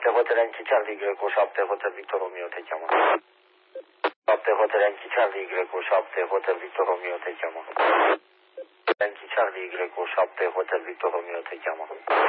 7 Hotel Yankee Charlie Greco 7 Hotel Victor Romeo te cheamă. 7 Hotel Yankee Charlie Greco 7 Hotel Victor Romeo te cheamă. Yankee Charlie Greco 7 Hotel Victor Romeo te cheamă.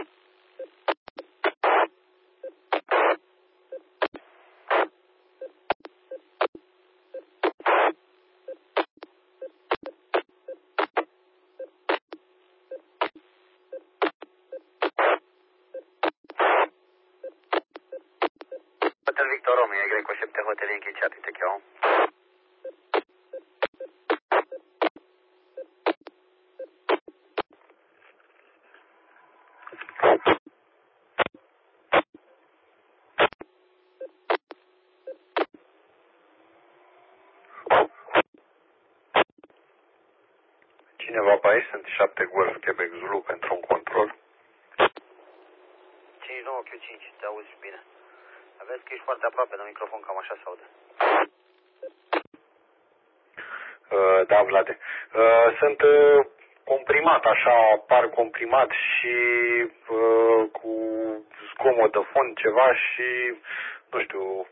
Hotel Victor Romeo Greco 7 Hotel Yankee Charlie te cheamă. Cineva pe aici, sunt 7 Golf Quebec Zulu pentru un control. 59 Q5, te auzi bine. Vezi că ești foarte aproape de microfon, cam așa se aude. Da, Vlade. Sunt comprimat, așa, par comprimat și cu zgomot de fond ceva și, nu știu,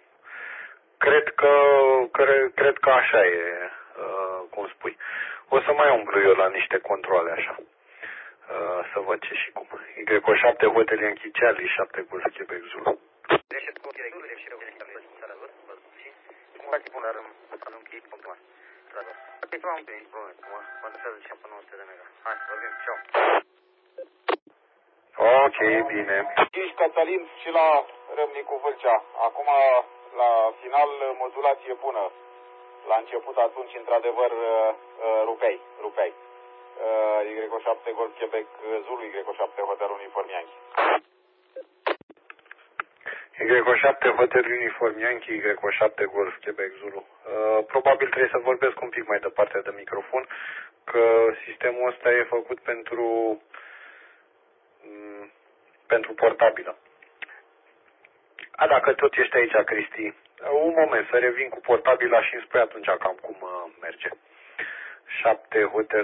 cred că așa e, cum spui. O să mai umblu eu la niște controle așa, să văd ce și cum. Y7 Hotel Yankee Charlie 7 Golf Quebec Zulu. Ok, bine. Ești Cătălin și la Râmnicu Vâlcea. Acum, la final, modulație bună. La început, atunci, într-adevăr, rupeai. Y7 Golf Quebec Zulu, Y7 Hotel Uniform Yankee. Y7 Hotel Uniform Yankee, Y7 Golf Quebec Zulu. Probabil trebuie să vorbesc un pic mai departe de microfon, că sistemul ăsta e făcut pentru portabilă. Dacă tot ești aici, Cristi, un moment, să revin cu portabila și îmi spui atunci cam cum merge. 7 Hotel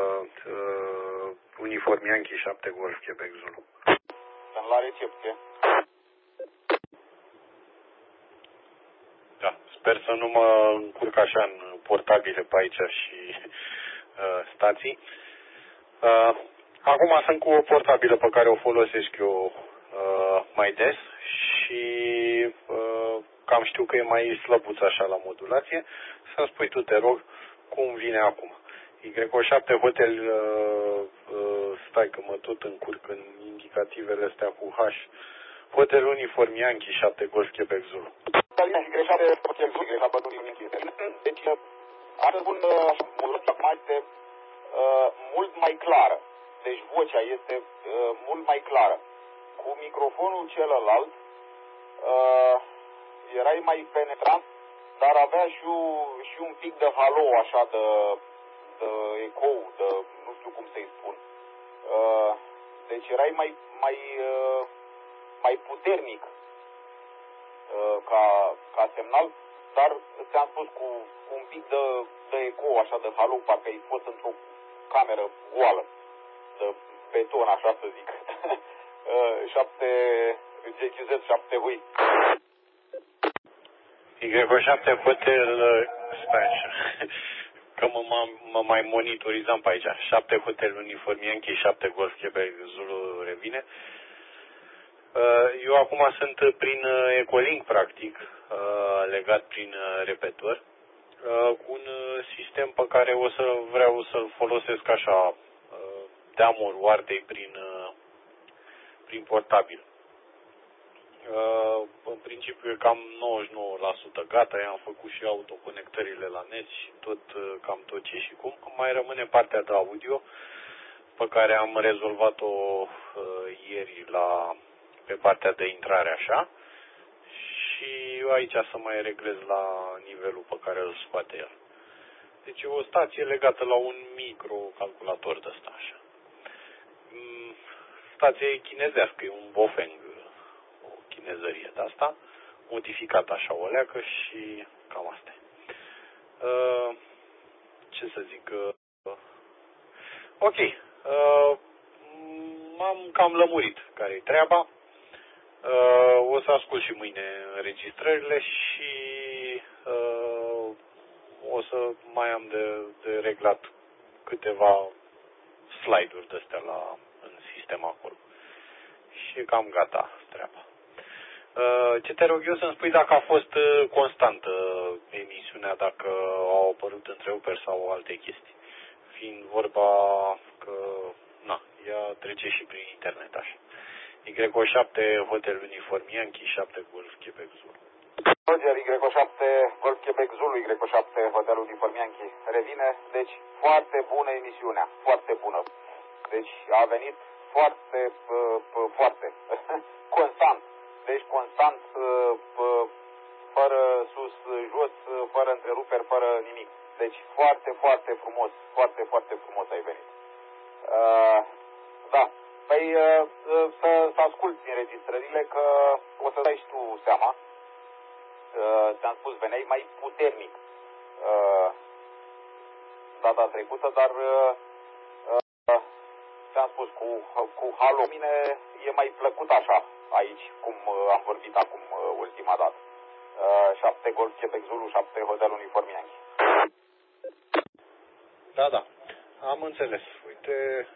Uniform Yankee, 7 Golf Quebec Zulu. Sunt la recepție. Da, sper să nu mă încurc așa în portabile pe aici și stații. Acum sunt cu o portabilă pe care o folosesc eu mai des și cam știu că e mai slăbuț așa la modulație. Să-mi spui tu, te rog, cum vine acum. Y7 Hotel, stai că mă tot încurc în indicativele astea cu H. Hotel Uniform Yankee 7 Golf Quebec Zulu. Deci, are un mult mai clară. Deci vocea este mult mai clară. Cu microfonul celălalt erai mai penetrant, dar avea și un pic de halo, așa, de ecou, de nu știu cum să-i spun. Deci erai mai puternic ca semnal, dar ți-am spus cu un pic de ecou, așa, de halo, parcă ai fost într-o cameră goală, de beton, așa să zic. 7 GQZ 7 Hui. Y7 Hotel, stai așa, că mă mai monitorizam pe aici. 7 Hotel Uniform Yankee, 7 Golf Quebec Zulu revine. Eu acum sunt prin Ecolink, practic, legat prin repetor, cu un sistem pe care vreau să-l folosesc așa, de-amor oartei prin portabil. În principiu e cam 99% gata, i-am făcut și autoconectările la net și cam tot ce și cum. Mai rămâne partea de audio, pe care am rezolvat-o ieri pe partea de intrare așa. Și eu aici să mai reglez la nivelul pe care îl scoate el. Deci e o stație legată la un microcalculator de ăsta așa. Stație chinezească, e un Bofeng, o chinezărie de asta, modificat așa o leacă și cam asta. Ce să zic? Ok. M-am cam lămurit care-i treaba. O o să ascult și mâine înregistrările și o să mai am de reglat câteva slide-uri de-astea în sistem acolo. Și cam gata treaba. Ce te rog eu să-mi spui dacă a fost constantă emisiunea, dacă au apărut întreruperi sau alte chestii. Fiind vorba că, ea trece și prin internet așa. Y7 Hotel Uniform Yankee 7 Golf Quebec Zulu. Roger, Y7 Golf Quebec Zulu, Y7 Hotel Uniform Yankee. Revine, deci foarte bună emisiunea, foarte bună. Deci a venit foarte constant. Deci constant, fără sus, jos, fără întreruperi, fără nimic. Deci foarte frumos, foarte frumos ai venit. Da, păi să asculti înregistrările că o să dai și tu seama. Ți-am spus, veneai mai puternic data trecută, dar ți-am spus, cu halul mine e mai plăcut așa aici, cum am vorbit acum ultima dată. 7 Golf Quebec Zulu, 7 Hotel Uniform Yankee. Da, am înțeles. Uite,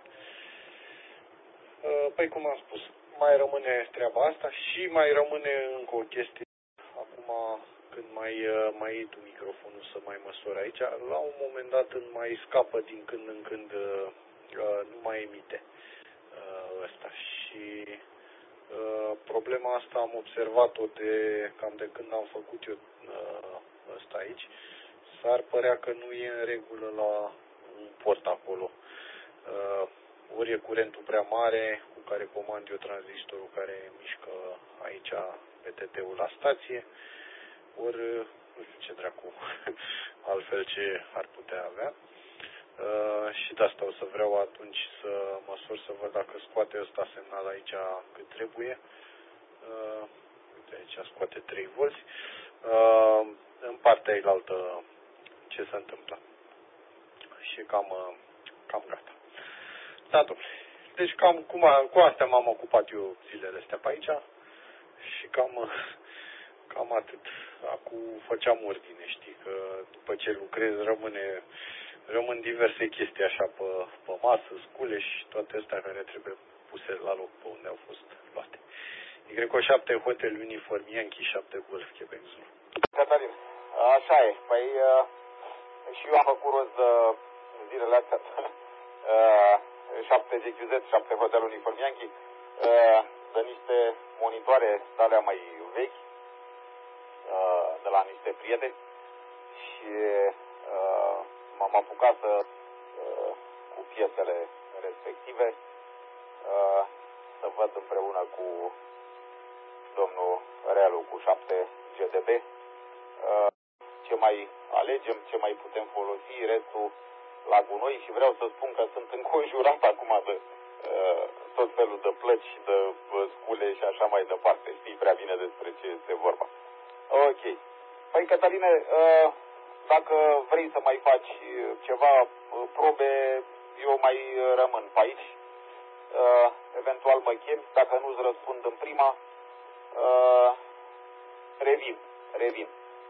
păi cum am spus, mai rămâne treaba asta și mai rămâne încă o chestie. Acum, când mai iei tu microfonul să mai măsori aici, la un moment dat îmi mai scapă din când în când, nu mai emite ăsta. Și problema asta am observat-o cam de când am făcut eu ăsta aici. S-ar părea că nu e în regulă la un port acolo. Ori e curentul prea mare cu care comand eu tranzistorul care mișcă aici PTT-ul la stație, ori nu știu ce dracu altfel ce ar putea avea. Și de asta o să vreau atunci să măsor să văd dacă scoate ăsta semnal aici cât trebuie. Uite, aici scoate 3 volți. În partea ailaltă ce se întâmplă. Și cam gata. Da, domnule. Deci cam cu astea m-am ocupat eu zilele astea pe aici și cam atât. Acum făceam ordine, știi, că după ce lucrez rămân diverse chestii așa pe masă, scule și toate astea care trebuie puse la loc pe unde au fost luate. Y7 Hotel Uniform Yankee 7 Golf Quebec Zulu. Cătălin, așa e. Păi și eu am făcut rost de zilele astea 7 GQZ, 7 Hotel Uniform Yankee, de niște monitoare de alea mai vechi, de la niște prieteni și m-am apucat cu piesele respective să văd împreună cu domnul Realu cu 7 GDB ce mai alegem, ce mai putem folosi, restul la gunoi și vreau să spun că sunt înconjurat acum de tot felul de plăci, de scule și așa mai departe. Știi prea bine despre ce este vorba. Ok. Păi, Cătăline, dacă vrei să mai faci ceva probe, eu mai rămân pe aici. Eventual mă chemi, dacă nu-ți răspund în prima, revin.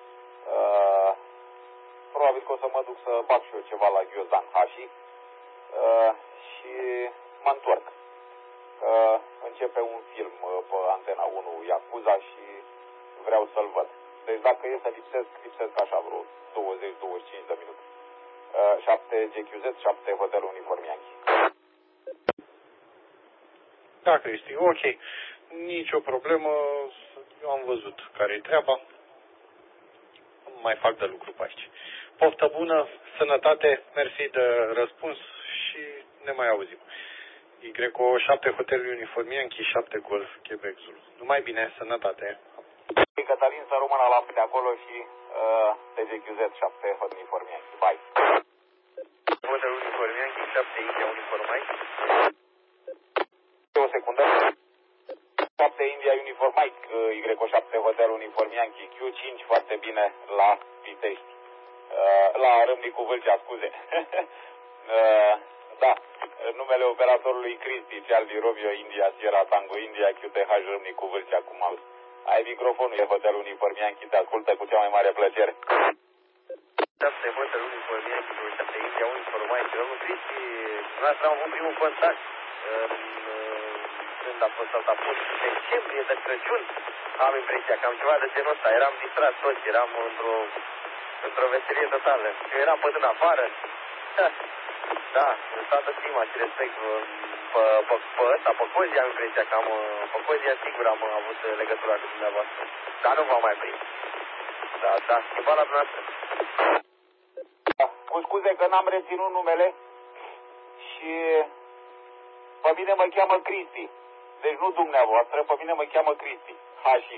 Probabil că o să mă duc să bag și eu ceva la Ghiozdan Hashi și mă întorc. Începe un film pe Antena 1 Yakuza și vreau să-l văd. Deci dacă e să lipsesc așa vreo 20-25 de minute. 7 GQZ, 7 Hotel Uniform Yankee. Da, Cristi, ok. Nicio problemă, eu am văzut care-i treaba. Mai fac de lucru pe aici. Poftă bună, sănătate, mersi de răspuns și ne mai auzim. Y7 Hotel Uniform Yankee 7 Golf Quebec Zulu. Numai bine, sănătate. Cătălin să rămână la de acolo și TGQZ 7 Hotel Uniform Yankee. Bye. Hotel Uniform Yankee 7 India Uniform Mike. O secundă. 7 India Uniform Mike, Y7 Hotel Uniform Yankee, Q5 foarte bine la Pitești. La Râmnicu Vâlcea, scuze. Da, numele operatorului Cristi, Charlie Romeo India, Sierra Tango India, QTH Râmnicu Vâlcea, cum Ai microfonul, e Hotel Uniform Yankee, te ascultă cu cea mai mare plăcere. 7 Hotel Uniform Yankee, 7 India Uniform Mike. Domnul Cristi, dumneavoastră am avut primul contact când a fost saltat post în decembrie de Crăciun. Am impresia că am ceva de genul ăsta, eram distrat toți, eram într-o veselie totală. Eu eram pădând afară. Da, toată stima și respect pe ăsta, pe Cozia, am impresia că pe Cozia sigur am avut legătura cu dumneavoastră. Dar nu v-am mai prins. Da, schimba la dumneavoastră. Cu scuze că n-am reținut numele și pe mine mă cheamă Cristi. Deci nu dumneavoastră, pe mine mă cheamă Cristi. Hași.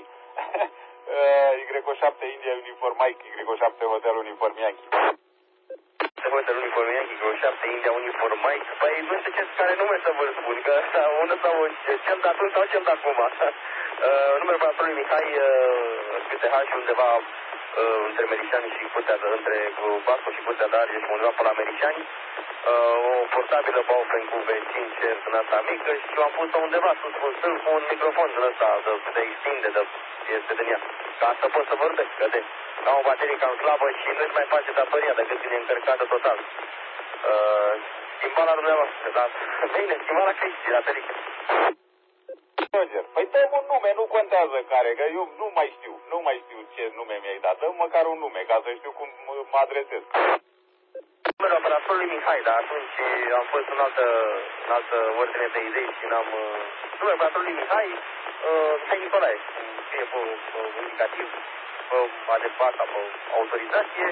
Y7 India Uniform Mike, Y7 Hotel Uniform Yankee. Hotel Uniform Yankee, Y7 India Uniform Mike. Păi nu știu care nume să vă spun, că unul sau cel de atunci sau cel de acum. Numele patrolului Mihai, scrie H undeva între Merișani și Curtea între Basco și Curtea de Argeș, undeva pe la Merișani. O portabilă Baufeng cu V5 din asta mică și am pus-o undeva sus pe un stâlp cu un microfon din ăsta de extinde, este din ea. Ca să pot să vorbesc, vedeți. Am o baterie cam slabă și nu-și mai face datoria decât când e încărcată total. Schimba la dumneavoastră, dar bine, schimba la Cristi, la Perică. Roger, păi dăm un nume, nu contează care, că eu nu mai știu ce nume mi-ai dat, dăm măcar un nume, ca să știu cum mă adresez. Numele operatorului Mihai, dar atunci am fost în altă ordine de idei și n-am... Numele operatorului Mihai, Mihai Nicolae, fie pe indicativ, pe adevărat, pe autorizație.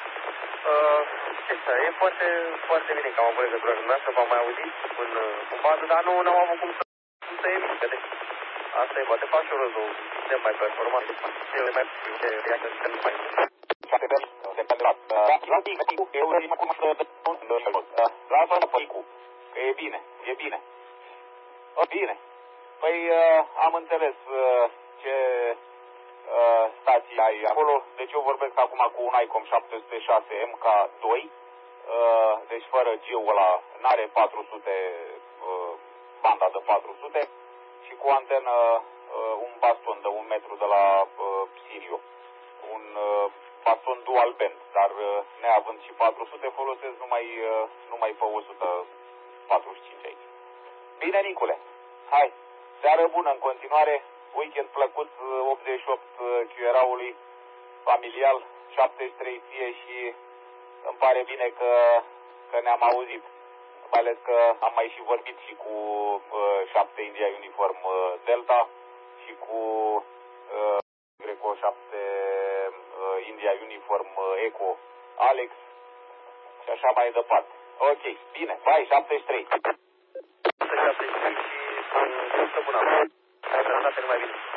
Ce să, e foarte, foarte bine că am avut legătura cu dumneavoastră, v-am mai auzit în bază, dar nu am avut cum să emit, vedeți. Asta e, poate fac și o răzul, de mai performant, cele mai că e bine. Bine. Păi am înțeles ce stații ai acolo. Deci eu vorbesc acum cu un ICOM 706 MK2. Deci fără G-ul ăla, n-are 400, banda de 400 și cu antenă un baston de 1 metru de la Sirio. Un baston dual band, dar neavând și 400 folosesc numai pe 145 aici. Bine, Nicule, hai, seară bună în continuare, weekend plăcut, 88 QRA-ului, familial, 73 ție și îmi pare bine că ne-am auzit. Mai ales că am mai și vorbit și cu 7 India Uniform Delta și cu Greco 7 India Uniform Eco Alex și așa mai departe. Ok, bine, bye, 73. 73 și să bună. Hai să mai bine.